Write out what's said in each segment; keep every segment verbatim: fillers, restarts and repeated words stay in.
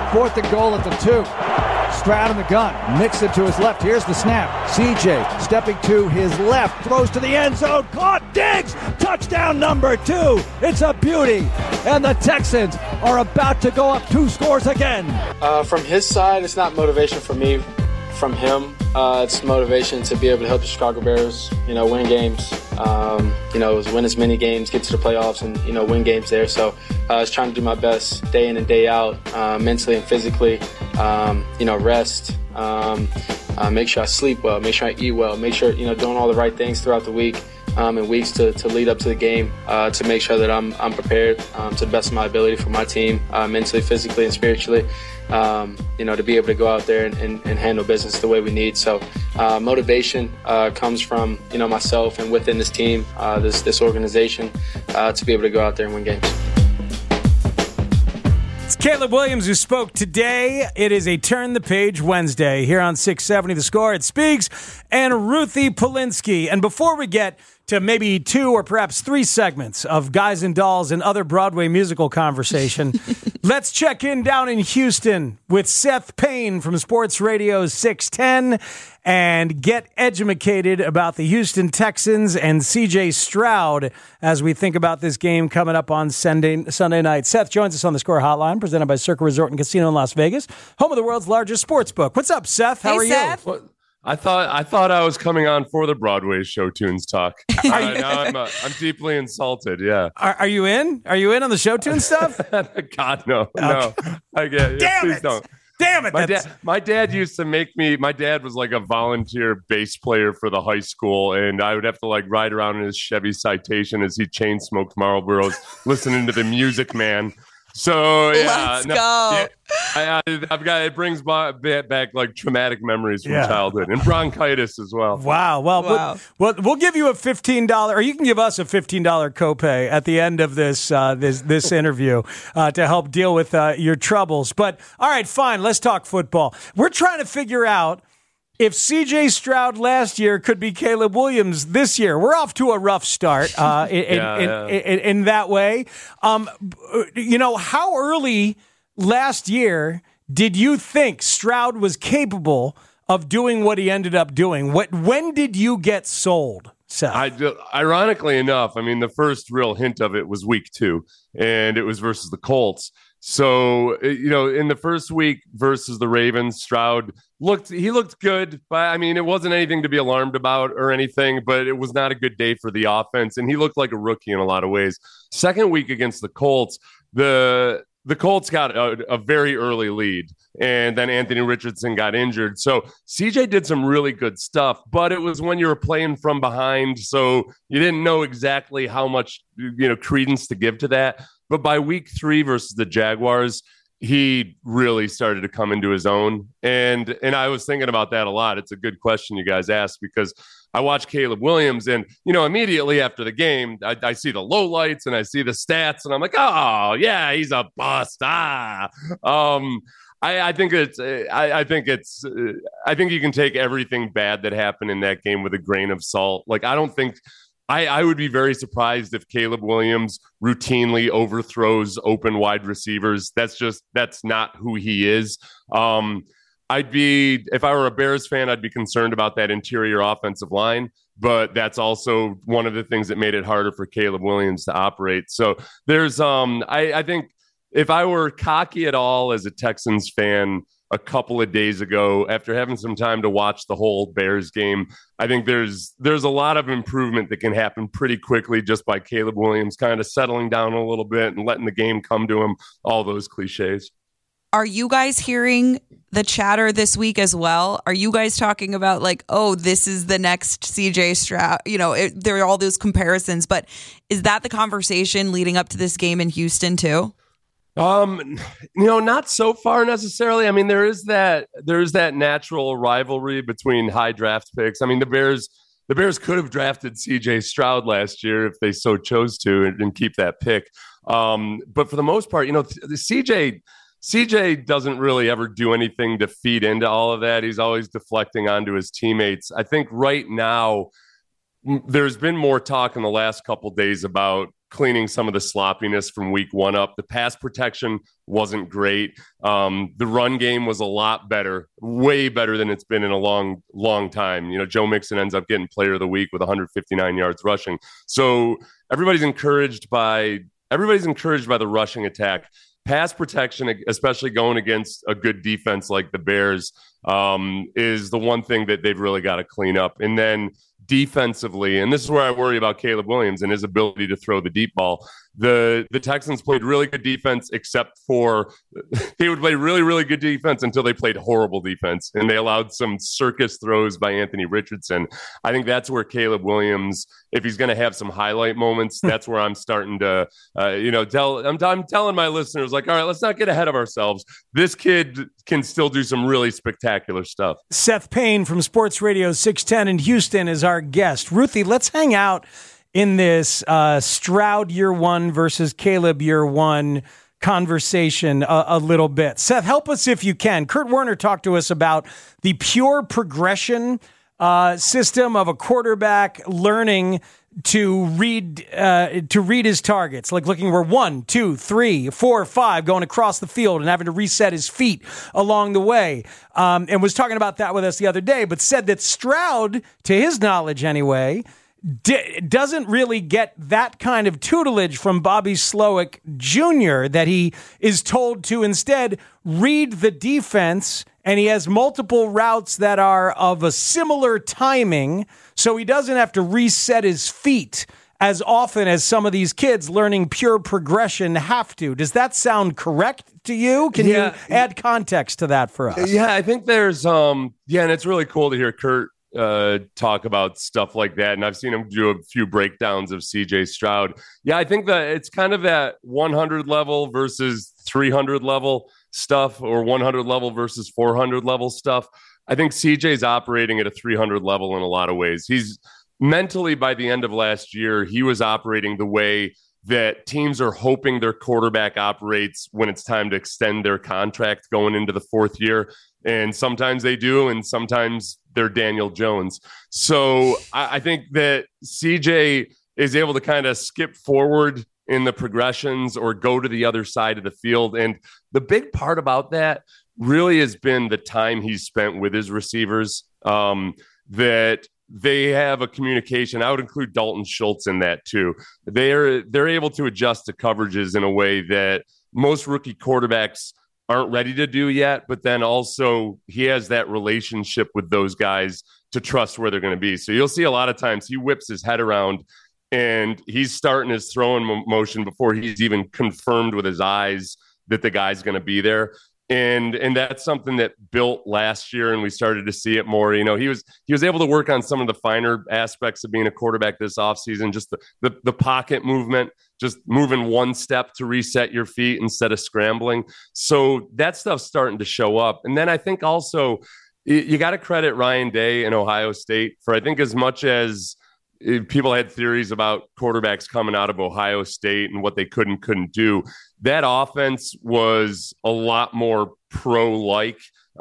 Fourth and goal at the two. Stroud in the gun. Mix it to his left. Here's the snap. C J stepping to his left. Throws to the end zone. Caught. Diggs. Touchdown number two. It's a beauty. And the Texans are about to go up two scores again. Uh, from his side, it's not motivation for me. From him, uh, it's motivation to be able to help the Chicago Bears, you know, win games. Um, you know, win as many games, get to the playoffs, and you know, win games there. So uh, I was trying to do my best day in and day out, uh, mentally and physically. Um, you know, rest, um, uh, make sure I sleep well, make sure I eat well, make sure you know doing all the right things throughout the week um, and weeks to, to lead up to the game uh, to make sure that I'm I'm prepared um, to the best of my ability for my team, uh, mentally, physically, and spiritually. Um, you know, to be able to go out there and, and, and handle business the way we need. So uh, motivation uh, comes from, you know, myself and within this team, uh, this, this organization, uh, to be able to go out there and win games. It's Caleb Williams who spoke today. It is a Turn the Page Wednesday here on six seventy The Score. It's Speaks and Ruthie Polinsky. And before we get to maybe two or perhaps three segments of Guys and Dolls and other Broadway musical conversation, let's check in down in Houston with Seth Payne from Sports Radio six ten and get educated about the Houston Texans and C J Stroud as we think about this game coming up on Sunday, Sunday night. Seth joins us on the Score Hotline, presented by Circa Resort and Casino in Las Vegas, home of the world's largest sports book. What's up, Seth? How hey, are Seth. you? What? I thought I thought I was coming on for the Broadway show tunes talk. Uh, now I'm uh, I'm deeply insulted. Yeah, are, are you in? Are you in on the show tune stuff? God no, no. I get. Yeah, Damn please it! don't. Damn it! My that's... dad, my dad used to make me. My dad was like a volunteer bass player for the high school, and I would have to like ride around in his Chevy Citation as he chain smoked Marlboros, listening to the Music Man. So yeah, let's no, go. Yeah, I, I, I've got it brings back, back like traumatic memories from Yeah. childhood and bronchitis as well. Wow. Well, Wow. We'll, we'll, we'll give you a fifteen dollars, or you can give us a fifteen dollars copay at the end of this uh, this this interview uh, to help deal with uh, your troubles. But all right, fine. Let's talk football. We're trying to figure out if C J Stroud last year could be Caleb Williams this year. We're off to a rough start uh, in, Yeah, in, yeah. in, in, in that way. Um, you know, how early last year did you think Stroud was capable of doing what he ended up doing? What, when did you get sold, Seth? I, ironically enough, I mean, the first real hint of it was week two, and it was versus the Colts. So, you know, in the first week versus the Ravens, Stroud looked, he looked good, but I mean, it wasn't anything to be alarmed about or anything, but it was not a good day for the offense. And he looked like a rookie in a lot of ways. Second week against the Colts, the, the Colts got a, a very early lead, and then Anthony Richardson got injured. So C J did some really good stuff, but it was when you were playing from behind, so you didn't know exactly how much, you know, credence to give to that. But by week three versus the Jaguars, he really started to come into his own. And and I was thinking about that a lot. It's a good question you guys asked, because I watched Caleb Williams, and, you know, immediately after the game, I, I see the lowlights and I see the stats, and I'm like, oh, yeah, he's a bust. Ah, um, I, I think it's, I, I think it's, I think you can take everything bad that happened in that game with a grain of salt. Like, I don't think. I, I would be very surprised if Caleb Williams routinely overthrows open wide receivers. That's just, that's not who he is. Um, I'd be, if I were a Bears fan, I'd be concerned about that interior offensive line, but that's also one of the things that made it harder for Caleb Williams to operate. So there's, um, I, I think if I were cocky at all as a Texans fan a couple of days ago, after having some time to watch the whole Bears game, I think there's there's a lot of improvement that can happen pretty quickly just by Caleb Williams kind of settling down a little bit and letting the game come to him, all those cliches. Are you guys hearing the chatter this week as well? Are you guys talking about like, oh, this is the next C J Stroud? You know, it, there are all those comparisons, but is that the conversation leading up to this game in Houston too? Um, you know, not so far necessarily. I mean, there is that there is that natural rivalry between high draft picks. I mean, the Bears, the Bears could have drafted C J Stroud last year if they so chose to and, and keep that pick. Um, but for the most part, you know, the C J C J doesn't really ever do anything to feed into all of that. He's always deflecting onto his teammates. I think right now there's been more talk in the last couple of days about cleaning some of the sloppiness from week one up. The pass protection wasn't great. Um, the run game was a lot better, way better than it's been in a long, long time. You know, Joe Mixon ends up getting player of the week with one hundred fifty-nine yards rushing. So everybody's encouraged by everybody's encouraged by the rushing attack. Pass protection, especially going against a good defense like the Bears, um, is the one thing that they've really got to clean up. And then defensively, and this is where I worry about Caleb Williams and his ability to throw the deep ball. The the Texans played really good defense, except for they would play really, really good defense until they played horrible defense. And they allowed some circus throws by Anthony Richardson. I think that's where Caleb Williams, if he's going to have some highlight moments, that's where I'm starting to, uh, you know, tell, I'm, I'm telling my listeners, like, all right, let's not get ahead of ourselves. This kid can still do some really spectacular stuff. Seth Payne from Sports Radio six ten in Houston is our guest. Ruthie, let's hang out in this uh, Stroud year one versus Caleb year one conversation a, a little bit. Seth, help us if you can. Kurt Warner talked to us about the pure progression uh, system of a quarterback learning to read uh, to read his targets, like looking where one, two, three, four, five, going across the field and having to reset his feet along the way. Um, and was talking about that with us the other day, but said that Stroud, to his knowledge anyway, D- doesn't really get that kind of tutelage from Bobby Slowick Junior, that he is told to instead read the defense, and he has multiple routes that are of a similar timing, so he doesn't have to reset his feet as often as some of these kids learning pure progression have to. Does that sound correct to you? Can yeah. you add context to that for us? Yeah, I think there's, um, yeah, and it's really cool to hear Kurt Uh, talk about stuff like that. And I've seen him do a few breakdowns of C J Stroud. Yeah, I think that it's kind of that one hundred level versus three hundred level stuff, or one hundred level versus four hundred level stuff. I think C J's operating at a three hundred level in a lot of ways. He's mentally, by the end of last year, he was operating the way that teams are hoping their quarterback operates when it's time to extend their contract going into the fourth year. And sometimes they do, and sometimes they're Daniel Jones. So I, I think that C J is able to kind of skip forward in the progressions or go to the other side of the field. And the big part about that really has been the time he's spent with his receivers, um, that they have a communication. I would include Dalton Schultz in that too. They're, they're able to adjust to coverages in a way that most rookie quarterbacks aren't ready to do yet, but then also he has that relationship with those guys to trust where they're going to be. So you'll see a lot of times he whips his head around and he's starting his throwing motion before he's even confirmed with his eyes that the guy's going to be there. And and that's something that built last year, and we started to see it more. You know, he was he was able to work on some of the finer aspects of being a quarterback this offseason, just the, the, the pocket movement, just moving one step to reset your feet instead of scrambling. So that stuff's starting to show up. And then I think also you, you got to credit Ryan Day and Ohio State for, I think, as much as people had theories about quarterbacks coming out of Ohio State and what they could and couldn't do, that offense was a lot more pro-like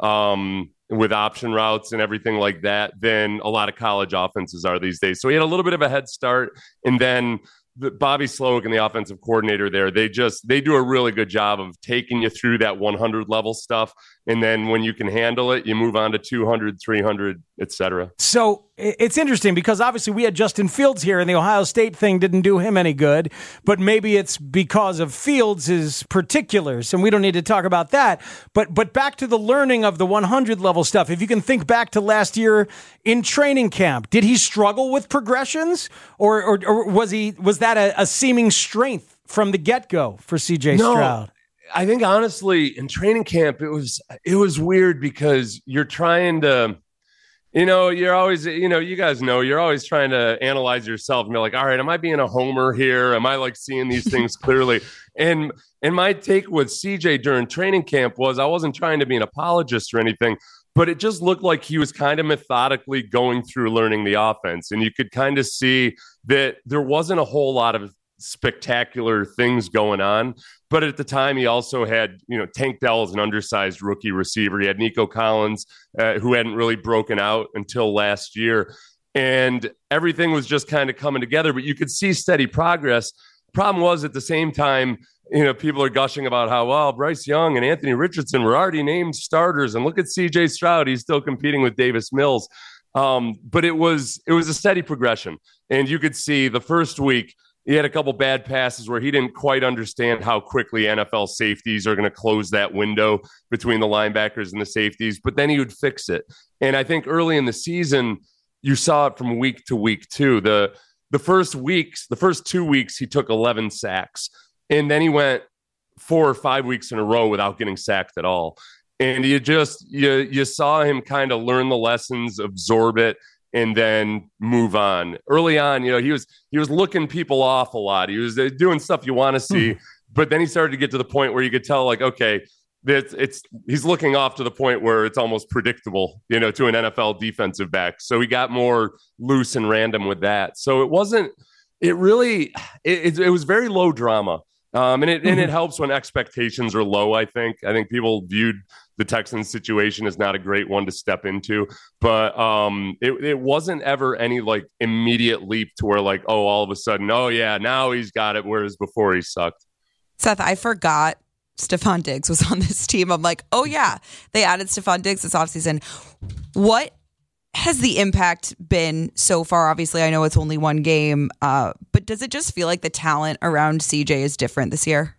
um, with option routes and everything like that than a lot of college offenses are these days. So he had a little bit of a head start. And then the, Bobby Slowick and the offensive coordinator there, they just, they do a really good job of taking you through that one hundred level stuff. And then when you can handle it, you move on to two hundred, three hundred, et cetera. So it's interesting because obviously we had Justin Fields here and the Ohio State thing didn't do him any good, but maybe it's because of Fields' particulars and we don't need to talk about that. But but back to the learning of the one hundred level stuff. If you can think back to last year in training camp, did he struggle with progressions or or, or was he was that a, a seeming strength from the get-go for C J no. Stroud? I think honestly in training camp, it was, it was weird because you're trying to, you know, you're always, you know, you guys know, you're always trying to analyze yourself and be like, all right, am I being a homer here? Am I like seeing these things clearly? And, and my take with C J during training camp was I wasn't trying to be an apologist or anything, but it just looked like he was kind of methodically going through learning the offense. And you could kind of see that there wasn't a whole lot of spectacular things going on. But at the time, he also had, you know, Tank Dell as an undersized rookie receiver. He had Nico Collins, uh, who hadn't really broken out until last year. And everything was just kind of coming together, but you could see steady progress. problem was at the same time, you know, people are gushing about how, well, Bryce Young and Anthony Richardson were already named starters. And look at C J Stroud. He's still competing with Davis Mills. Um, but it was it was a steady progression. And you could see the first week, he had a couple bad passes where he didn't quite understand how quickly N F L safeties are going to close that window between the linebackers and the safeties. But then he would fix it. And I think early in the season, you saw it from week to week, too. The, the first weeks, the first two weeks, he took eleven sacks. And then he went four or five weeks in a row without getting sacked at all. And you just, you, you saw him kind of learn the lessons, absorb it, and then move on. Early on, you know, he was, he was looking people off a lot. He was doing stuff you want to see, mm. but then he started to get to the point where you could tell, like, okay, it's, it's, he's looking off to the point where it's almost predictable, you know, to an N F L defensive back. So he got more loose and random with that. So it wasn't, it really, it, it, it was very low drama. Um, and it mm-hmm. and it helps when expectations are low, I think. I think people viewed the Texans situation as not a great one to step into. But um, it, it wasn't ever any, like, immediate leap to where, like, oh, all of a sudden, oh, yeah, now he's got it, whereas before he sucked. Seth, I forgot Stephon Diggs was on this team. I'm like, oh, yeah, they added Stephon Diggs this offseason. What has the impact been so far? Obviously, I know it's only one game, uh, but does it just feel like the talent around C J is different this year?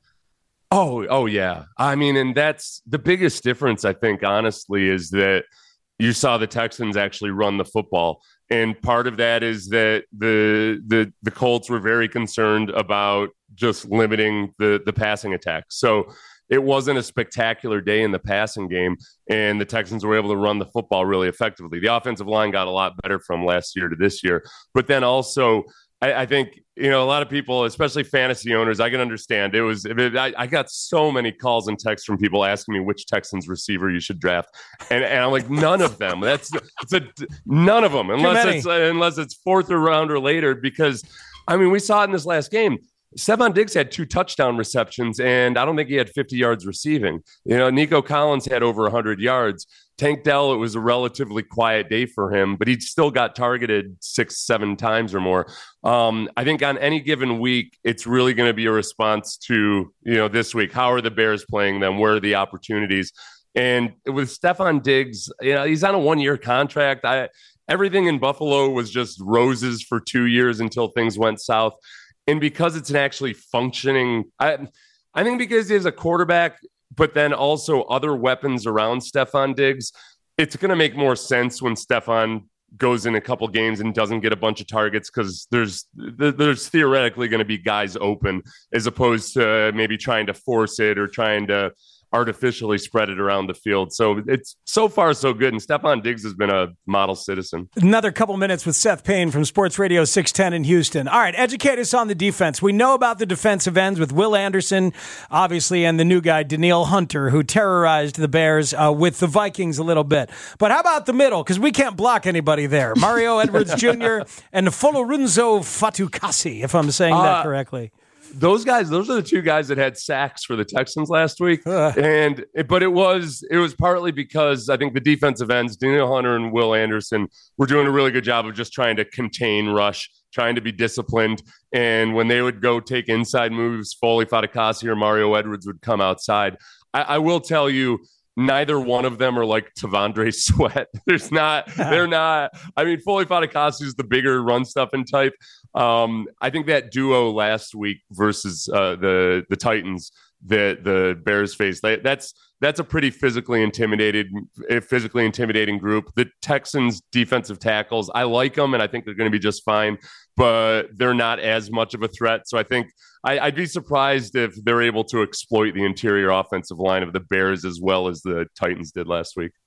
Oh, oh yeah. I mean, and that's the biggest difference, I think, honestly, is that you saw the Texans actually run the football. And part of that is that the the the Colts were very concerned about just limiting the the passing attack. So it wasn't a spectacular day in the passing game, and the Texans were able to run the football really effectively. The offensive line got a lot better from last year to this year. But then also, I, I think, you know, a lot of people, especially fantasy owners, I can understand. It was, it, I, I got so many calls and texts from people asking me which Texans receiver you should draft. And, and I'm like, none of them. That's it's a, none of them, unless it's, unless it's fourth round or later, because, I mean, we saw it in this last game. Stephon Diggs had two touchdown receptions, and I don't think he had fifty yards receiving. You know, Nico Collins had over one hundred yards. Tank Dell, it was a relatively quiet day for him, but he still got targeted six, seven times or more. Um, I think on any given week, it's really going to be a response to, you know, this week. How are the Bears playing them? Where are the opportunities? And with Stephon Diggs, you know, he's on a one-year contract. I, everything in Buffalo was just roses for two years until things went south. And because it's an actually functioning, I, I think because he has a quarterback, but then also other weapons around Stephon Diggs, it's going to make more sense when Stephon goes in a couple games and doesn't get a bunch of targets, because there's there's theoretically going to be guys open, as opposed to maybe trying to force it or trying to artificially spread it around the field. So it's so far so good. And Stephon Diggs has been a model citizen. Another couple minutes with Seth Payne from Sports Radio six ten in Houston. All right, educate us on the defense. We know about the defensive ends with Will Anderson, obviously, and the new guy, Danielle Hunter, who terrorized the Bears uh, with the Vikings a little bit. But how about the middle? Because we can't block anybody there. Mario Edwards Junior and Folorunso Fatukasi, if I'm saying that uh, correctly. Those guys, those are the two guys that had sacks for the Texans last week. Uh. And, but it was, it was partly because I think the defensive ends, Danielle Hunter and Will Anderson, were doing a really good job of just trying to contain rush, trying to be disciplined. And when they would go take inside moves, Foley Fatukasi or Mario Edwards would come outside. I, I will tell you, neither one of them are like Tavondre Sweat. There's not, they're not, I mean, Foley Fatukasi is the bigger run stuffing type. Um, I think that duo last week versus uh, the the Titans that the Bears faced, that, that's that's a pretty physically intimidated, physically intimidating group. The Texans defensive tackles, I like them, and I think they're going to be just fine, but they're not as much of a threat. So I think I, I'd be surprised if they're able to exploit the interior offensive line of the Bears as well as the Titans did last week.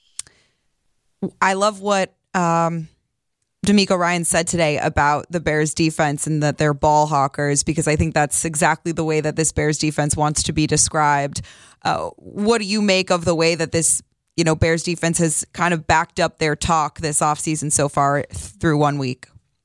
I love what um, D'Amico Ryan said today about the Bears defense and that they're ball hawkers, because I think that's exactly the way that this Bears defense wants to be described. Uh, what do you make of the way that this, you know, Bears defense has kind of backed up their talk this offseason so far through one week?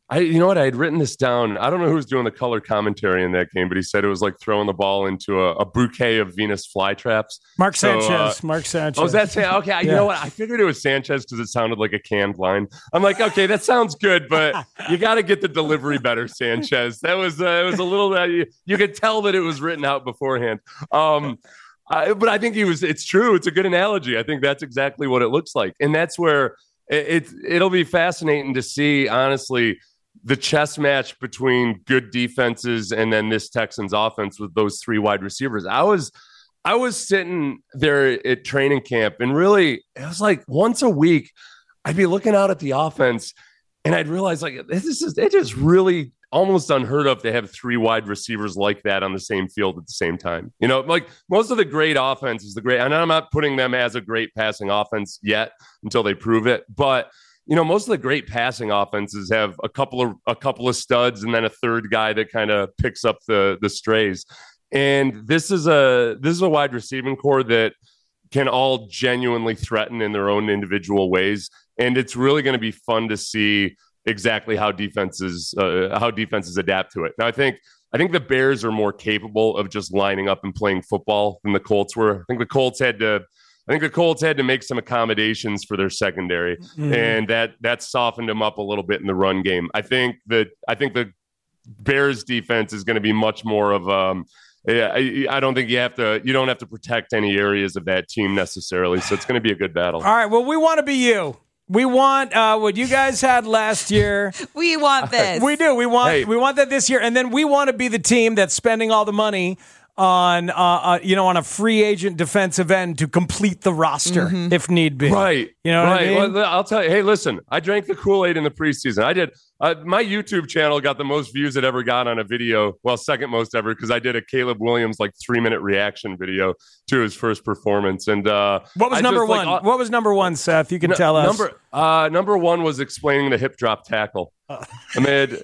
I, you know what? I had written this down. I don't know who was doing the color commentary in that game, but he said it was like throwing the ball into a, a bouquet of Venus flytraps. Mark So, Sanchez. uh, Mark Sanchez. Oh, is that San- okay? You Yeah. know what? I figured it was Sanchez because it sounded like a canned line. I'm like, okay, that sounds good, but you got to get the delivery better, Sanchez. That was uh, it was a little. Uh, you, you could tell that it was written out beforehand. Um, I, but I think he was. It's true. It's a good analogy. I think that's exactly what it looks like, and that's where it, it it'll be fascinating to see. Honestly, the chess match between good defenses and then this Texans offense with those three wide receivers. I was. I was sitting there at training camp, and really, it was like once a week, I'd be looking out at the offense, and I'd realize like this is it is really almost unheard of to have three wide receivers like that on the same field at the same time. You know, like most of the great offenses, the great, and I'm not putting them as a great passing offense yet until they prove it, but you know, most of the great passing offenses have a couple of a couple of studs and then a third guy that kind of picks up the the strays. And this is a this is a wide receiving core that can all genuinely threaten in their own individual ways, and it's really going to be fun to see exactly how defenses uh, how defenses adapt to it. Now, I think I think the Bears are more capable of just lining up and playing football than the Colts were. I think the Colts had to. I think the Colts had to make some accommodations for their secondary, mm. and that that softened them up a little bit in the run game. I think that I think the Bears defense is going to be much more of um. Yeah, I, I don't think you have to. You don't have to protect any areas of that team necessarily. So it's going to be a good battle. All right. Well, we want to be you. We want uh, what you guys had last year. We want this. We do. We want. Hey. We want that this year, and then we want to be the team that's spending all the money on, uh, uh, you know, on a free agent defensive end to complete the roster Mm-hmm. if need be. Right. You know what right. I mean? Well, I'll tell you. Hey, listen. I drank the Kool-Aid in the preseason. I did. Uh, my YouTube channel got the most views it ever got on a video. Well, second most ever because I did a Caleb Williams like three minute reaction video to his first performance. And uh, What was I number just, one? like, uh, what was number one, Seth? You can n- tell us. Number uh, number one was explaining the hip drop tackle. Oh. I made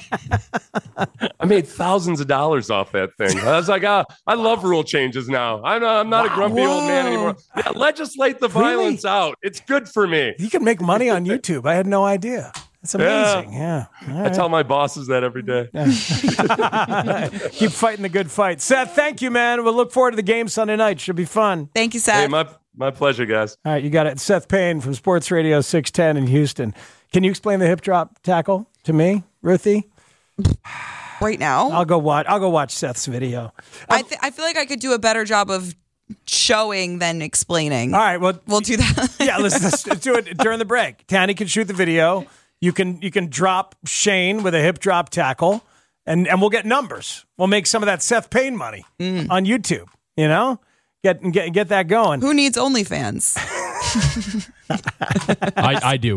I made thousands of dollars off that thing. I was like, ah, I love rule changes now. I'm not, I'm not a grumpy Whoa. old man anymore. Yeah, legislate the violence Really? out. It's good for me. You can make money on YouTube. I had no idea. It's amazing. Yeah. All I right. tell my bosses that every day. Keep fighting the good fight. Seth, thank you, man. We'll look forward to the game Sunday night. Should be fun. Thank you, Seth. Hey, my my pleasure, guys. All right, you got it. Seth Payne from Sports Radio six ten in Houston. Can you explain the hip drop tackle to me, Ruthie? right now. I'll go watch. I'll go watch Seth's video. I th- I feel like I could do a better job of showing than explaining. All right, well, We'll do that. yeah, let's, let's do it during the break. Tanny can shoot the video. You can you can drop Shane with a hip drop tackle, and, and we'll get numbers. We'll make some of that Seth Payne money Mm. on YouTube. You know, get get get that going. Who needs OnlyFans? I, I do.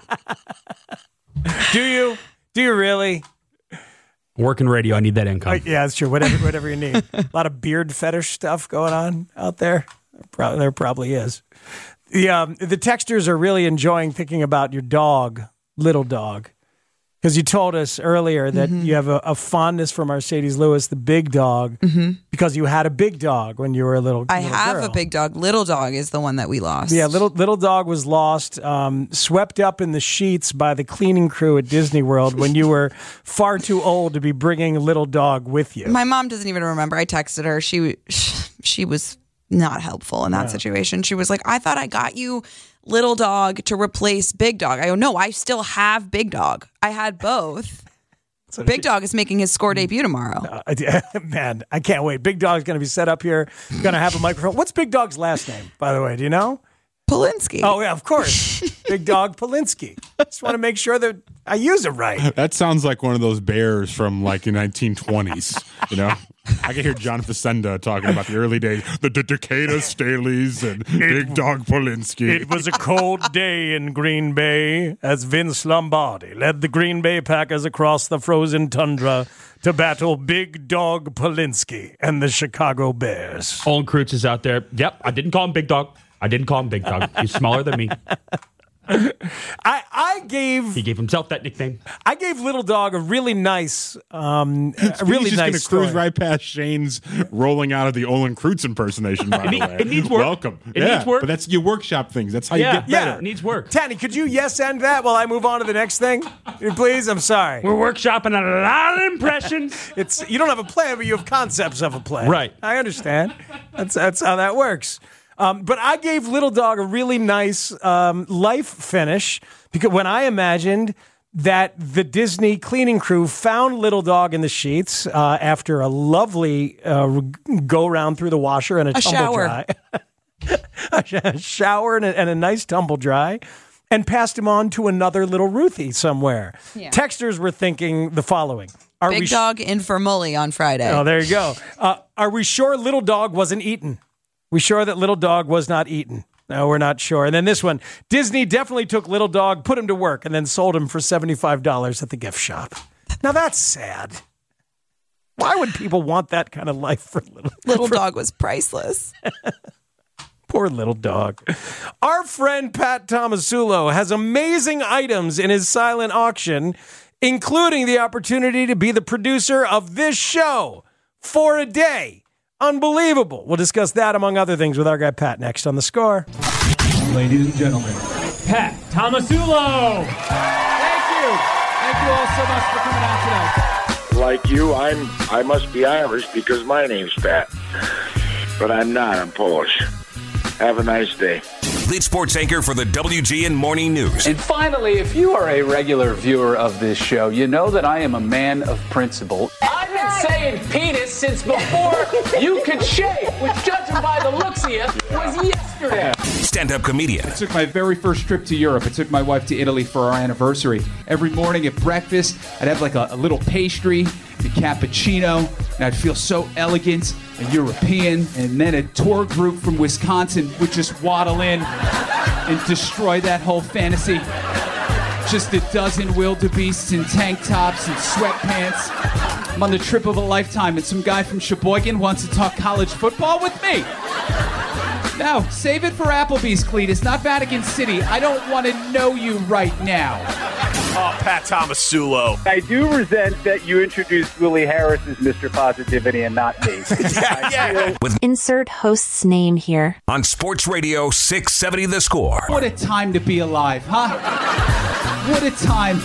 Do you? Do you really? Working radio, I need that income. Uh, yeah, that's true. Whatever whatever you need. A lot of beard fetish stuff going on out there. Pro- there probably is. The um, the texters are really enjoying thinking about your dog, little dog, because you told us earlier that Mm-hmm. you have a, a fondness for Mercedes Lewis, the big dog, Mm-hmm. because you had a big dog when you were a little. I little have girl. a big dog. Little dog is the one that we lost. Yeah, little little dog was lost, um, swept up in the sheets by the cleaning crew at Disney World when you were far too old to be bringing little dog with you. My mom doesn't even remember. I texted her. She she was not helpful in that situation. She was like, I thought I got you little dog to replace big dog. I go, no, I still have big dog. I had both. So Big Dog is making his score debut tomorrow. Uh, man, I can't wait. Big Dog's going to be set up here, going to have a microphone. What's Big Dog's last name, by the way? Do you know? Polinsky. Oh, yeah, of course. Big Dog Polinsky. Just want to make sure that I use it right. That sounds like one of those bears from like the nineteen twenties, you know? I can hear John Facenda talking about the early days, the D- Decatur Staleys and Big Dog Polinsky. It was a cold day in Green Bay as Vince Lombardi led the Green Bay Packers across the frozen tundra to battle Big Dog Polinsky and the Chicago Bears. Olin Kreutz is out there. Yep, I didn't call him Big Dog. I didn't call him Big Dog. He's smaller than me. I I gave He gave himself that nickname. I gave Little Dog a really nice, um, a really He's just nice going to story. cruise right past Shane's rolling out of the Olin Kreutz impersonation. By It the need- way, it needs work. Welcome. It yeah, needs work. But that's you workshop things. That's how Yeah, you get better. yeah. It needs work. Tanny, could you yes end that while I move on to the next thing, please? I'm sorry. We're workshopping a lot of impressions. It's you don't have a plan, but you have concepts of a plan. Right. I understand. That's that's how that works. Um, but I gave Little Dog a really nice um, life finish because when I imagined that the Disney cleaning crew found Little Dog in the sheets uh, after a lovely uh, go round through the washer and a, A tumble shower. dry, a shower and a, and a nice tumble dry. And passed him on to another little Ruthie somewhere. Yeah. Texters were thinking the following. Are Big we sh- Dog in for Mully on Friday. Oh, there you go. Uh, are we sure Little Dog wasn't eaten? We sure that Little Dog was not eaten? No, we're not sure. And then this one, Disney definitely took Little Dog, put him to work, and then sold him for seventy-five dollars at the gift shop. Now that's sad. Why would people want that kind of life for Little Little Dog was priceless. Poor Little Dog. Our friend Pat Tomasulo has amazing items in his silent auction, including the opportunity to be the producer of this show for a day. Unbelievable. We'll discuss that, among other things, with our guy Pat next on The Score. Ladies and gentlemen, Pat Tomasulo. thank you. Thank you all so much for coming out tonight. Like you, I'm I must be Irish because my name's Pat. But I'm not, I'm Polish. Have a nice day. Lead sports anchor for the W G N Morning News. And finally, if you are a regular viewer of this show, you know that I am a man of principle. I've been saying penis since before you could shave, which, judging by the looks of you, was yesterday. Stand-up comedian. I took my very first trip to Europe. I took my wife to Italy for our anniversary. Every morning at breakfast, I'd have like a, a little pastry, the cappuccino, and I'd feel so elegant and European. And then a tour group from Wisconsin would just waddle in and destroy that whole fantasy. Just a dozen wildebeests in tank tops and sweatpants. I'm on the trip of a lifetime, and some guy from Sheboygan wants to talk college football with me. No, save it for Applebee's, Cletus, not Vatican City. I don't want to know you right now. Oh, Pat Tomasulo. I do resent that you introduced Willie Harris as Mister Positivity and not me. yeah, yeah. With Insert host's name here. On Sports Radio six seventy The Score. What a time to be alive, huh? What a time.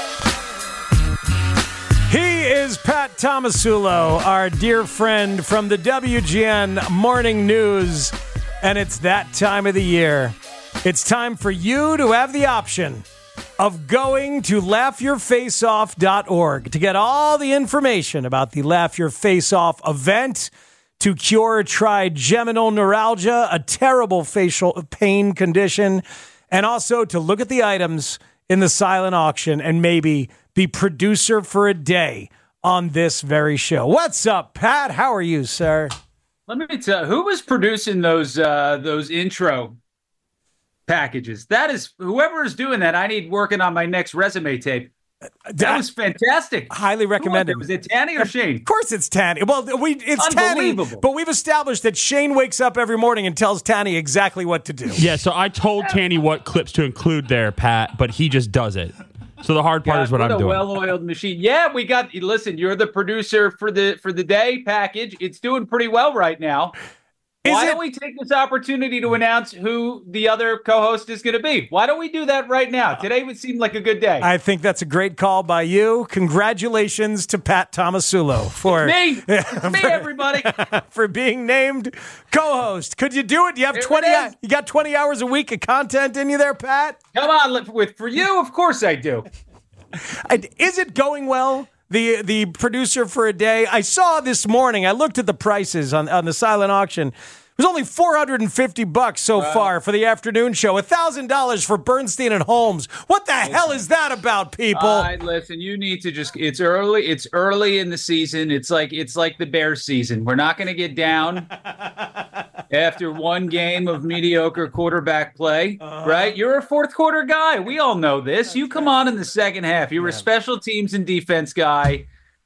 He is Pat Tomasulo, our dear friend from the W G N Morning News. And it's that time of the year. It's time for you to have the option of going to laugh your face off dot org to get all the information about the Laugh Your Face Off event to cure trigeminal neuralgia, a terrible facial pain condition, and also to look at the items in the silent auction and maybe be producer for a day on this very show. What's up, Pat? How are you, sir? Let me tell you, who was producing those uh, those intro packages? That is, whoever is doing that, I need working on my next resume tape. That was fantastic. Highly recommended. Was it Tanny or Shane? Of course it's Tanny. Well, we it's Tanny, but we've established that Shane wakes up every morning and tells Tanny exactly what to do. Yeah, so I told Tanny what clips to include there, Pat, but he just does it. So the hard part God, is what, what I'm a doing. Well-oiled machine. Yeah, we got. Listen, you're the producer for the for the day package. It's doing pretty well right now. Is Why it, don't we take this opportunity to announce who the other co-host is going to be? Why don't we do that right now? Today would seem like a good day. I think that's a great call by you. Congratulations to Pat Tomasulo for me. It's me, for, everybody, for being named co-host. Could you do it? You have There twenty. it is. You got twenty hours a week of content in you there, Pat. Come on, with for you, of course I do. Is it going well? The the producer for a day. I saw this morning. I looked at the prices on, on the silent auction. It was only four hundred fifty bucks so wow. far for the afternoon show. one thousand dollars for Bernstein and Holmes. What the listen, hell is that about, people? Uh, listen, you need to just. It's early. It's early in the season. It's like it's like the Bears season. We're not going to get down after one game of mediocre quarterback play, uh-huh. right? You're a fourth quarter guy. We all know this. You come on in the second half. You're yeah. a special teams and defense guy.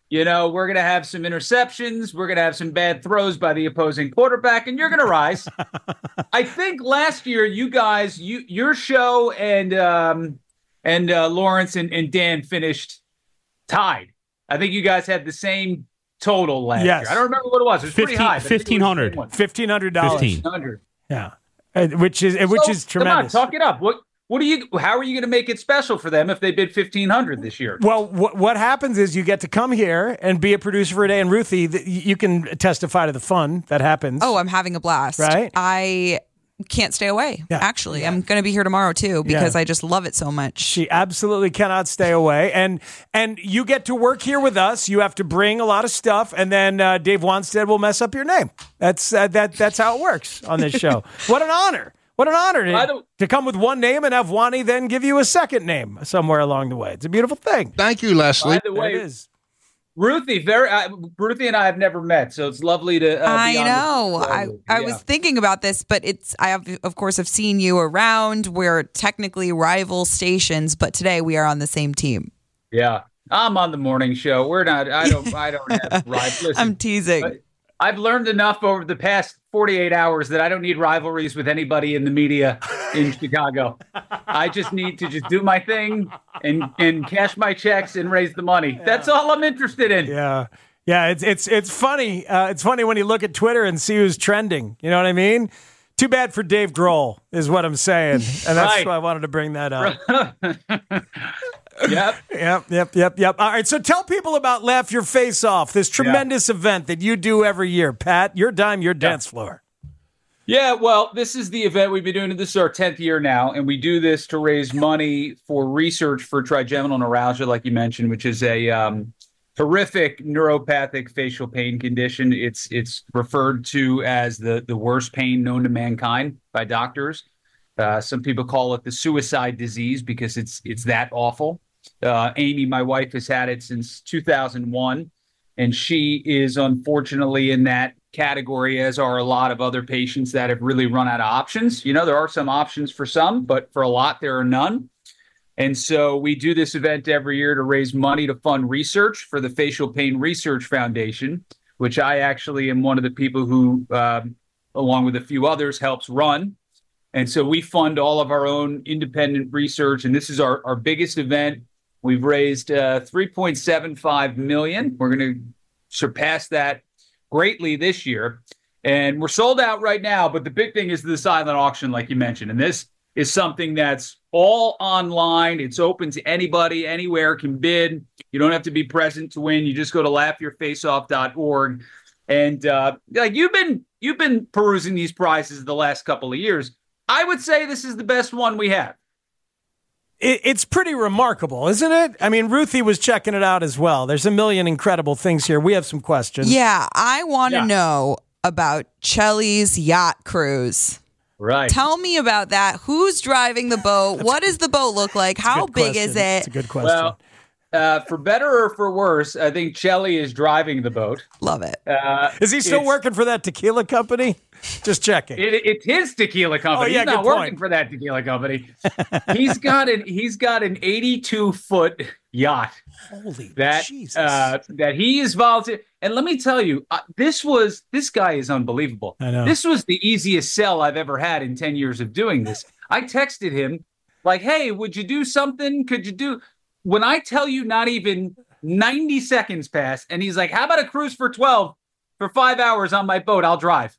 You know, we're going to have some interceptions. We're going to have some bad throws by the opposing quarterback, and you're going to rise. I think last year, you guys, you your show and um, and uh, Lawrence and, and Dan finished tied. I think you guys had the same total last Yes. year. I don't remember what it was. It was pretty high. fifteen hundred. fifteen hundred dollars. fifteen. Yeah. Uh, Which is which So, is tremendous. Come on, talk it up. What what do you? How are you going to make it special for them if they bid fifteen hundred this year? Well, what what happens is you get to come here and be a producer for a day. And Ruthie, th- you can testify to the fun that happens. Oh, I'm having a blast. Right? I can't stay away, Yeah. actually. I'm going to be here tomorrow, too, because Yeah. I just love it so much. She absolutely cannot stay away, and and you get to work here with us. You have to bring a lot of stuff, and then uh, Dave Wanstead will mess up your name. That's uh, that that's how it works on this show. What an honor! What an honor to, to come with one name and have Wani then give you a second name somewhere along the way. It's a beautiful thing. Thank you, Leslie. By the way, There it is. Ruthie, very uh, Ruthie and I have never met, so it's lovely to. Uh, I be on know. the I, show. I Yeah. was thinking about this, but it's I have of course have seen you around. We're technically rival stations, but today we are on the same team. Yeah, I'm on the morning show. We're not. I don't. I don't have rivalries. Listen, I'm teasing. I- I've learned enough over the past forty-eight hours that I don't need rivalries with anybody in the media in Chicago. I just need to just do my thing and and cash my checks and raise the money. That's all I'm interested in. Yeah. Yeah, it's it's it's funny. Uh, it's funny when you look at Twitter and see who's trending. You know what I mean? Too bad for Dave Grohl is what I'm saying, and that's Right. why I wanted to bring that up. Yep. Yep, yep, yep, yep. All right, so tell people about Laugh Your Face Off, this tremendous event that you do every year. Pat, your dime, your dance floor. Yeah, well, this is the event we've been doing. This is our tenth year now, and we do this to raise money for research for trigeminal neuralgia, like you mentioned, which is a um, horrific neuropathic facial pain condition. It's it's referred to as the the worst pain known to mankind by doctors. Uh, some people call it the suicide disease because it's it's that awful. Uh, Amy, my wife, has had it since two thousand one, and she is unfortunately in that category, as are a lot of other patients that have really run out of options. You know, there are some options for some, but for a lot, there are none. And so we do this event every year to raise money to fund research for the Facial Pain Research Foundation, which I actually am one of the people who, uh, along with a few others, helps run. And so we fund all of our own independent research, and this is our, our biggest event. We've raised uh, three point seven five million dollars. We're going to surpass that greatly this year. And we're sold out right now, but the big thing is the silent auction, like you mentioned. And this is something that's all online. It's open to anybody, anywhere can bid. You don't have to be present to win. You just go to laugh your face off dot org. And uh, like you've been you've been perusing these prizes the last couple of years. I would say this is the best one we have. It, it's pretty remarkable, isn't it? I mean, Ruthie was checking it out as well. There's a million incredible things here. We have some questions. Yeah, I want to Yeah. know about Chelly's yacht cruise. Right. Tell me about that. Who's driving the boat? What does the boat look like? How Good big question. is it? It's a good question. Well, uh, for better or for worse, I think Chelly is driving the boat. Love it. Uh, is he still it's- working for that tequila company? Just checking. It, it's his tequila company. Oh, yeah, he's not good working point. for that tequila company. he's got an he's got an eighty-two foot yacht. Holy that Jesus. uh, that he is volunteer. And let me tell you, uh, this was this guy is unbelievable. I know. This was the easiest sell I've ever had in ten years of doing this. I texted him like, "Hey, would you do something? Could you do?" When I tell you, not even ninety seconds passed, and he's like, "How about a cruise for twelve for five hours on my boat? I'll drive."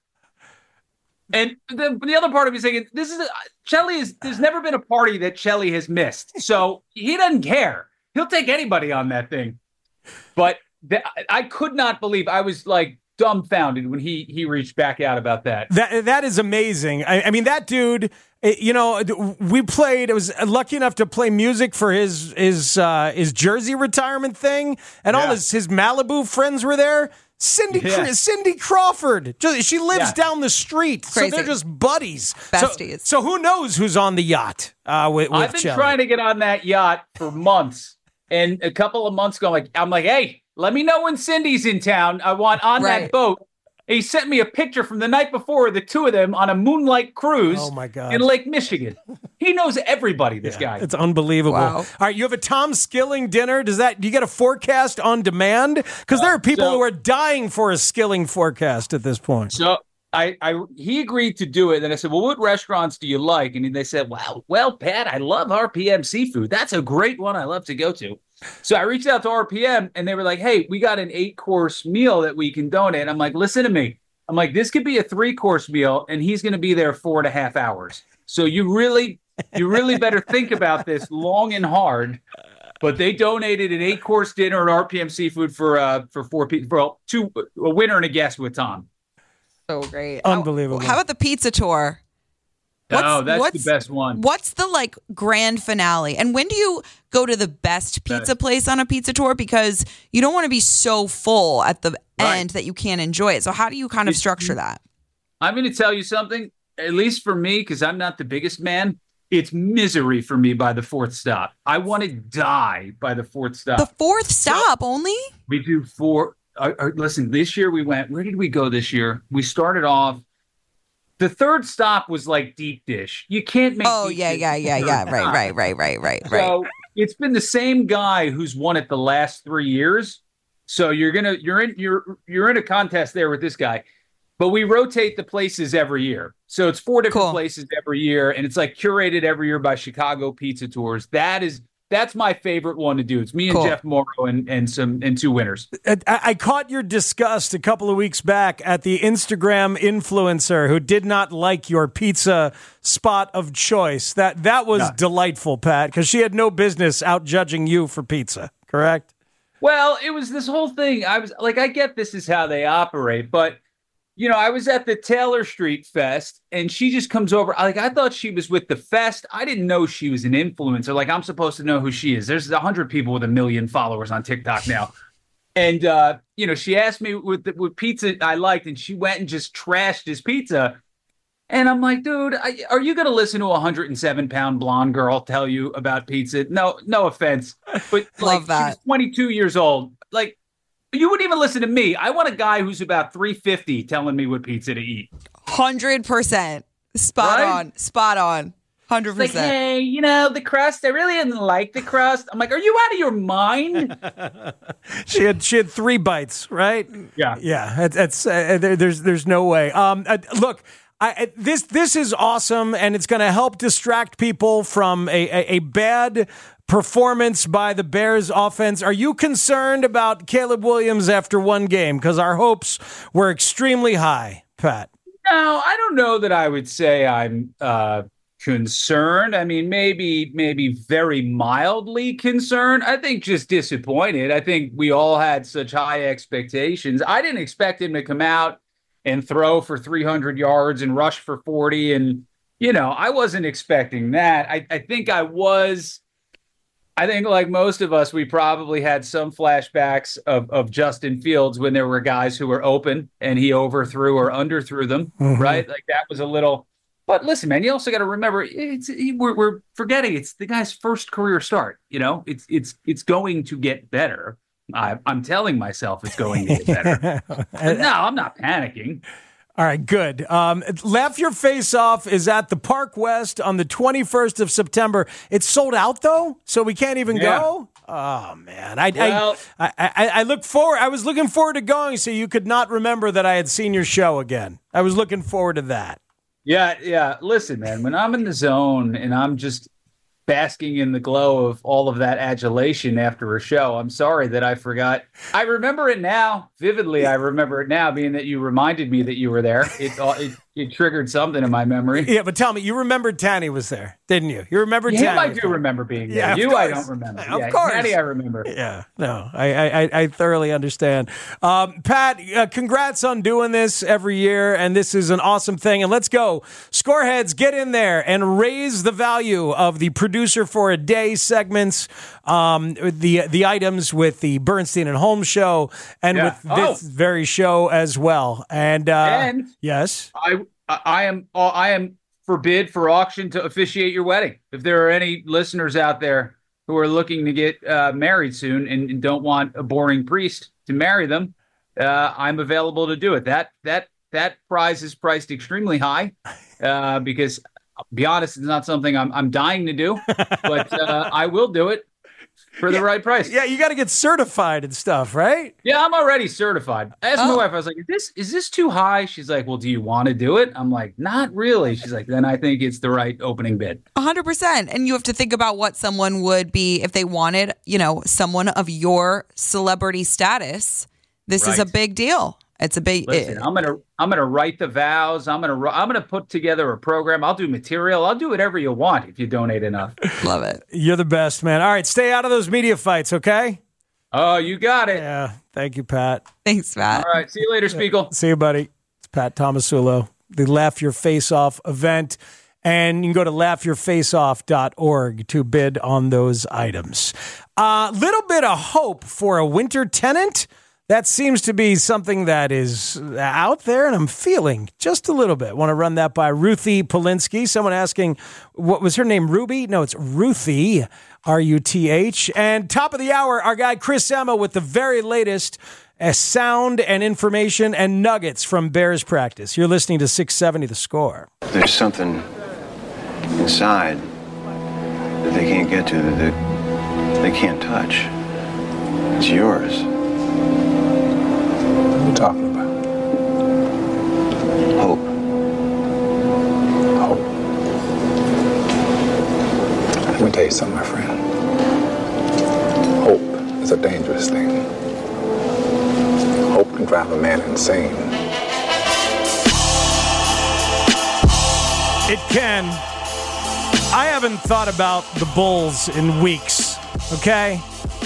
And the, the other part of me is thinking, this is a, Chelly is. There's never been a party that Chelly has missed, so he doesn't care. He'll take anybody on that thing. But th- I could not believe. I was like dumbfounded when he he reached back out about that. That that is amazing. I, I mean, that dude. eh, You know, we played. I was lucky enough to play music for his his uh, his Jersey retirement thing, and all Yeah. his his Malibu friends were there. Cindy Yeah. Cr- Cindy Crawford. Just- She lives Yeah. down the street, Crazy. so they're just buddies, Besties. So, so who knows who's on the yacht uh, with, with I've been Chelly. trying to get on that yacht for months, and a couple of months ago, like I'm like, hey, let me know when Cindy's in town. I want on Right. that boat. And he sent me a picture from the night before, the two of them on a moonlight cruise Oh, my God. in Lake Michigan. He knows everybody, this guy. It's unbelievable. Wow. All right, you have a Tom Skilling dinner. Does that? Do you get a forecast on demand? Because there are people so- who are dying for a Skilling forecast at this point. So I, I, he agreed to do it. And I said, well, what restaurants do you like? And they said, well, well, Pat, I love R P M Seafood. That's a great one I love to go to. So I reached out to R P M and they were like, hey, we got an eight course meal that we can donate. I'm like, listen to me. I'm like, this could be a three course meal and he's going to be there four and a half hours. So you really, you really better think about this long and hard. But they donated an eight course dinner at R P M Seafood for, uh, for four people, for two, a winner and a guest with Tom. So great. Unbelievable. How about the pizza tour? oh, that's what's- the best one. What's the like grand finale? And when do you go to the best pizza place on a pizza tour? Because you don't want to be so full at the end that you can't enjoy it. So how do you kind of structure that? I'm going to tell you something, at least for me, because I'm not the biggest man. It's misery for me by the fourth stop. I want to die by the fourth stop. The fourth stop only? We do four. Uh, uh, listen, this year we went, where did we go this year? We started off, the third stop was like deep dish. You can't make Oh, deep yeah, dish yeah, the yeah, third yeah. Right, time. right, right, right, right, right. So it's been the same guy who's won it the last three years. So you're gonna you're in you're you're in a contest there with this guy. But we rotate the places every year. So it's four different places every year, and it's like curated every year by Chicago Pizza Tours. That is that's my favorite one to do. It's me and Cool. Jeff Morrow and, and some and two winners. I, I caught your disgust a couple of weeks back at the Instagram influencer who did not like your pizza spot of choice. That that was Yeah. delightful, Pat, because she had no business out judging you for pizza. Correct? Well, it was this whole thing. I was like, I get this is how they operate, but you know, I was at the Taylor Street Fest and she just comes over. Like, I thought she was with the fest. I didn't know she was an influencer. Like, I'm supposed to know who she is. There's a hundred people with a million followers on TikTok now. And, uh, you know, she asked me what, the, what pizza I liked and she went and just trashed his pizza. And I'm like, dude, I, are you going to listen to a one hundred seven pound blonde girl tell you about pizza? No, no offense. But like, that. she's twenty-two years old. Like, you wouldn't even listen to me. I want a guy who's about three fifty telling me what pizza to eat. one hundred percent. Spot Right? on. Spot on. one hundred It's like, percent. hey, you know, the crust, I really didn't like the crust. I'm like, are you out of your mind? She had she had three bites, right? Yeah, yeah. It's, it's uh, there, there's there's no way. Um, uh, look. I, I- this this is awesome, and it's going to help distract people from a, a, a bad performance by the Bears offense. Are you concerned about Caleb Williams after one game? Because our hopes were extremely high, Pat. No, I don't know that I would say I'm uh, concerned. I mean, maybe, maybe very mildly concerned. I think just disappointed. I think we all had such high expectations. I didn't expect him to come out and throw for three hundred yards and rush for forty. And, you know, I wasn't expecting that. I, I think I was. I think, like most of us, we probably had some flashbacks of, of Justin Fields when there were guys who were open and he overthrew or underthrew them, Mhm. right? Like that was a little. But listen, man, you also got to remember it's we're, we're forgetting it's the guy's first career start. You know, it's it's it's going to get better. I, I'm telling myself it's going to get better. But no, I'm not panicking. All right, good. Um, Laugh Your Face Off is at the Park West on the twenty-first of September. It's sold out, though, so we can't even Yeah. go? Oh, man. I, Well- I, I, I, I look forward. I was looking forward to going so you could not remember that I had seen your show again. I was looking forward to that. Yeah, yeah. Listen, man, when I'm in the zone and I'm just basking in the glow of all of that adulation after a show, I'm sorry that I forgot. I remember it now vividly. I remember it now, being that you reminded me that you were there. It uh, it, it triggered something in my memory. Yeah, but tell me, you remembered Tanny was there, didn't you? You remembered Him, Tanny. I was do there. remember being there. Yeah, of you, I course. don't remember. Of yeah, course. Daddy, I remember. Yeah, no, I I, I thoroughly understand. Um, Pat, uh, congrats on doing this every year, and this is an awesome thing. And let's go, Scoreheads, get in there and raise the value of the producer for a day segments, um, the the items with the Bernstein and Holmes show, and Yeah. with this Oh. very show as well. And, uh, And yes, I I am I am forbid for auction to officiate your wedding. If there are any listeners out there who are looking to get uh, married soon and, and don't want a boring priest to marry them, uh, I'm available to do it. That that that prize is priced extremely high uh, because, I'll be honest, it's not something I'm I'm dying to do, but uh, I will do it for the yeah, right price. Yeah, you got to get certified and stuff, right? Yeah, I'm already certified. I asked Oh. my wife, I was like, is this is this too high? She's like, well, do you want to do it? I'm like, not really. She's like, then I think it's the right opening bid. one hundred percent. And you have to think about what someone would be if they wanted, you know, someone of your celebrity status. This is a Right. big deal. It's a big. Listen, I'm gonna I'm gonna write the vows. I'm gonna I'm gonna put together a program. I'll do material. I'll do whatever you want if you donate enough. Love it. You're the best, man. All right, stay out of those media fights, okay? Oh, you got it. Yeah. Thank you, Pat. Thanks, Pat. All right. See you later, Spiegel. See you, buddy. It's Pat Tomasulo, the Laugh Your Face Off event. And you can go to laugh your face off dot org to bid on those items. A uh, little bit of hope for a winter tenant. That seems to be something that is out there, and I'm feeling just a little bit. Want to run that by Ruthie Polinsky. Someone asking, what was her name, Ruby? No, it's Ruthie, R U T H. And top of the hour, our guy Chris Emma with the very latest uh, sound and information and nuggets from Bears practice. You're listening to six seventy The Score. There's something inside that they can't get to, that they, they can't touch. It's yours. What are you talking about? Hope. Hope. Let me tell you something, my friend. Hope is a dangerous thing. Hope can drive a man insane. It can. I haven't thought about the Bulls in weeks, okay?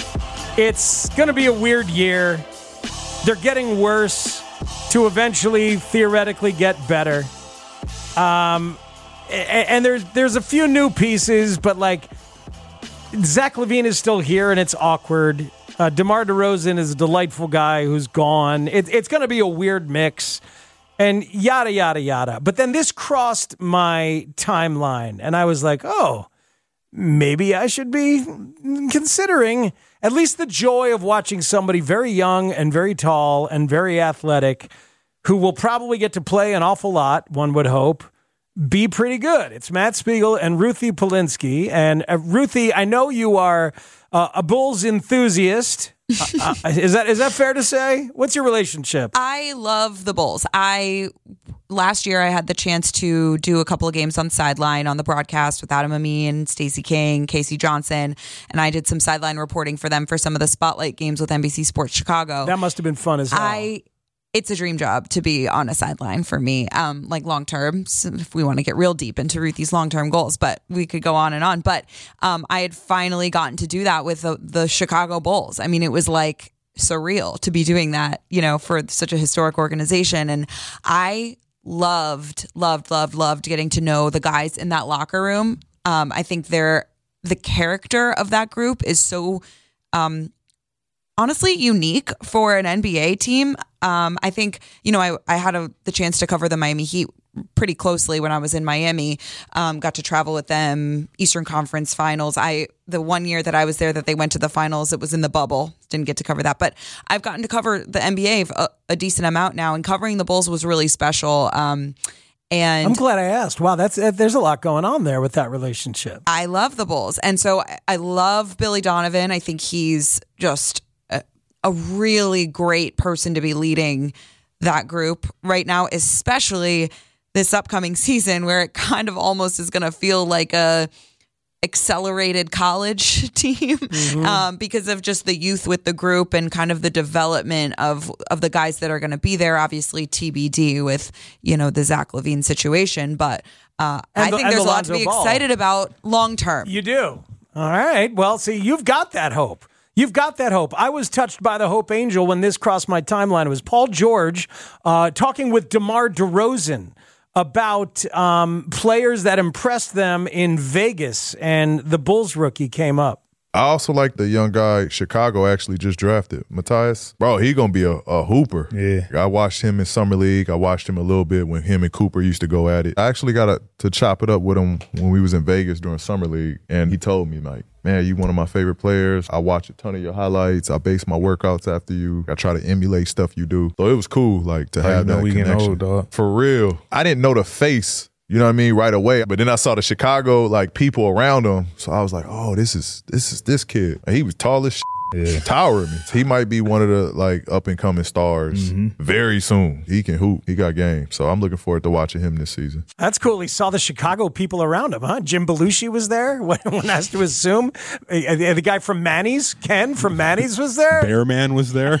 It's going to be a weird year. They're getting worse to eventually, theoretically, get better. Um, and, and there's there's a few new pieces, but like Zach LaVine is still here, and it's awkward. Uh, DeMar DeRozan is a delightful guy who's gone. It, it's going to be a weird mix, and yada yada yada. But then this crossed my timeline, and I was like, oh, maybe I should be considering at least the joy of watching somebody very young and very tall and very athletic who will probably get to play an awful lot, one would hope, be pretty good. It's Matt Spiegel and Ruthie Polinsky. And uh, Ruthie, I know you are uh, a Bulls enthusiast. uh, uh, is that is that fair to say? What's your relationship? I love the Bulls. I last year I had the chance to do a couple of games on sideline on the broadcast with Adam Amin, Stacey King, Casey Johnson, and I did some sideline reporting for them for some of the spotlight games with N B C Sports Chicago. That must have been fun as hell. I it's a dream job to be on a sideline for me, um, like long term. So if we want to get real deep into Ruthie's long term goals, but we could go on and on. But um, I had finally gotten to do that with the, the Chicago Bulls. I mean, it was like surreal to be doing that, you know, for such a historic organization. And I loved, loved, loved, loved getting to know the guys in that locker room. Um, I think they're the character of that group is so. Um, Honestly, unique for an N B A team. Um, I think, you know, I, I had a, the chance to cover the Miami Heat pretty closely when I was in Miami. Um, got to travel with them, Eastern Conference Finals. I the one year that I was there that they went to the finals, it was in the bubble. Didn't get to cover that, but I've gotten to cover the N B A a, a decent amount now, and covering the Bulls was really special. Um, and I'm glad I asked. Wow, that's uh, there's a lot going on there with that relationship. I love the Bulls, and so I, I love Billy Donovan. I think he's just a really great person to be leading that group right now, especially this upcoming season where it kind of almost is going to feel like a accelerated college team mm-hmm. um, because of just the youth with the group and kind of the development of of the guys that are going to be there. Obviously T B D with, you know, the Zach LaVine situation, but uh, I the, think there's the a lot to be Ball. excited about long term. You do. All right. Well, see, you've got that hope. You've got that hope. I was touched by the Hope Angel when this crossed my timeline. It was Paul George uh, talking with DeMar DeRozan about um, players that impressed them in Vegas, and the Bulls rookie came up. I also like the young guy Chicago actually just drafted, Matthias. Bro, he gonna be a, a hooper. Yeah. I watched him in Summer League. I watched him a little bit when him and Cooper used to go at it. I actually got a, to chop it up with him when we was in Vegas during Summer League, and he told me, like, man, you one of my favorite players. I watch a ton of your highlights. I base my workouts after you. I try to emulate stuff you do. So it was cool, like, to How have you know that we getting connection. old, dog? For real. I didn't know the face, you know what I mean, right away. But then I saw the Chicago, like, people around him. So I was like, oh, this is this is this kid. And he was tall as shit. Yeah. Towering me. He might be one of the like up and coming stars Mm-hmm. very soon. He can hoop. He got game. So I'm looking forward to watching him this season. That's cool. He saw the Chicago people around him, huh? Jim Belushi was there. One has to assume. Uh, The guy from Manny's, Ken from Manny's, was there. Bearman was there.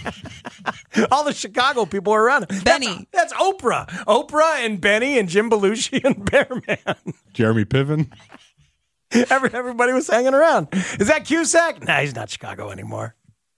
All the Chicago people were around him. Benny. That's, that's Oprah. Oprah and Benny and Jim Belushi and Bearman. Jeremy Piven. Every, everybody was hanging around. Is that Cusack? Nah, he's not Chicago anymore.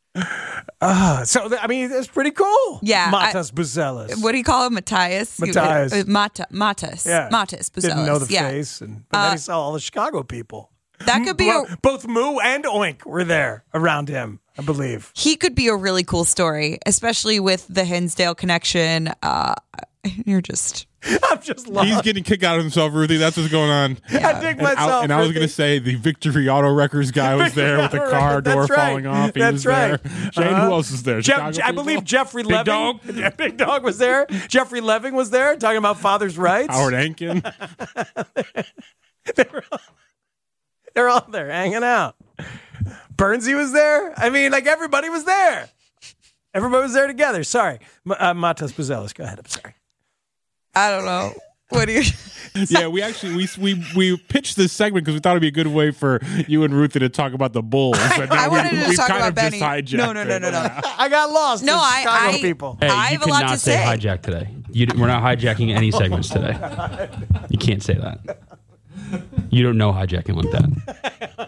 Uh, so, th- I mean, it's pretty cool. Yeah, Matas Buzelis. What do you call him? Matthias? Matthias. Uh, Mata, Matas. Yeah. Matas Buzelis. Didn't know the yeah. face. And, but then Uh, he saw all the Chicago people. That could be Bo- a, Both Moo and Oink were there around him, I believe. he could be a really cool story, especially with the Hinsdale connection. Uh, you're just... I'm just lost. He's getting kicked out of himself, Ruthie. That's what's going on. I dig And myself. I, and I was Ruthie. going to say the Victory Auto Wreckers guy was there with the Auto car Wreckers. door That's right. falling off. He That's was right. there. Shane, Uh-huh. who else was there? Jeff, Chicago I people? believe Jeffrey Big Leving. Dog? Yeah, Big Dog was there. Jeffrey Leving was there talking about father's rights. Howard Ankin. they were all, they're all there hanging out. Bernsey was there. I mean, like everybody was there. Everybody was there together. Sorry. M- uh, Matas Buzelis. Go ahead. I'm sorry. I don't know. What do you... Yeah, we actually we we we pitched this segment because we thought it'd be a good way for you and Ruthie to talk about the Bulls. But now I we, wanted to we've talk kind about of Benny. just hijacked No, no, no, it. no, no. I got lost. No, with I- Chicago I- people. Hey, I you have a lot cannot to say say. hijack today. You, we're not hijacking any segments today. You can't say that. You don't know hijacking like that.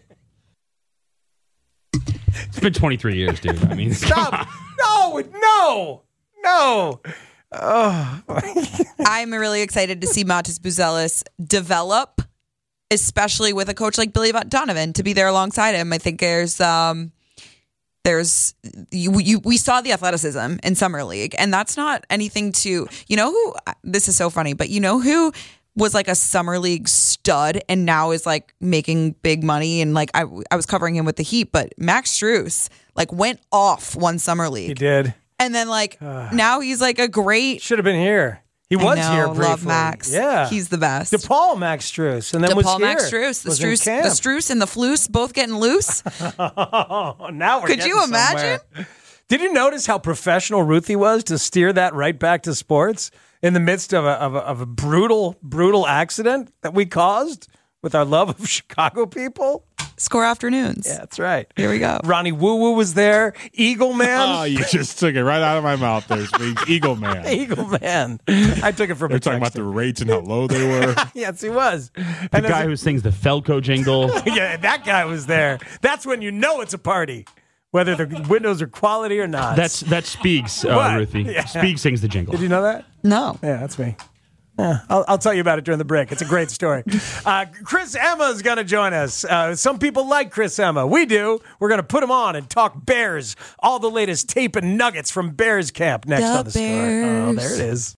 It's been twenty-three years, dude. I mean, Stop. No, no, no. Oh. I'm really excited to see Matas Buzelis develop, especially with a coach like Billy Donovan to be there alongside him. I think there's um there's you, you we saw the athleticism in summer league, and that's not anything to you know who this is so funny, but you know who was like a summer league stud and now is like making big money, and like I I was covering him with the Heat, but Max Strus like went off one summer league. He did. And then, like, now he's like a great. Should have been here. He I was know, here briefly. Love Max. Yeah. He's the best. DePaul Max Strus. And then DePaul was here. Max Strus. The Was in Strus, camp. the Strus and the Floose both getting loose. Oh, now we're Could getting you imagine? somewhere. Did you notice how professional Ruthie was to steer that right back to sports in the midst of a, of a, of a brutal, brutal accident that we caused with our love of Chicago people? Score afternoons. Yeah, that's right. Here we go. Ronnie Woo Woo was there. Eagle Man. Oh, you just took it right out of my mouth there, Speaks. Eagle Man. Eagle Man. I took it from They're a talking about texter. the rates and how low they were. Yes, he was. the And guy as who sings the Felco jingle. a- yeah, that guy was there. That's when you know it's a party, whether the windows are quality or not. That's that's Speaks, uh, What? Ruthie. Yeah. Speaks sings the jingle. Did you know that? No. Yeah, that's me. Yeah, I'll, I'll tell you about it during the break. It's a great story. Uh, Chris Emma's going to join us. Uh, some people like Chris Emma. We do. We're going to put him on and talk Bears. All the latest tape and nuggets from Bears camp next The on the story. Oh, Bears. there it is.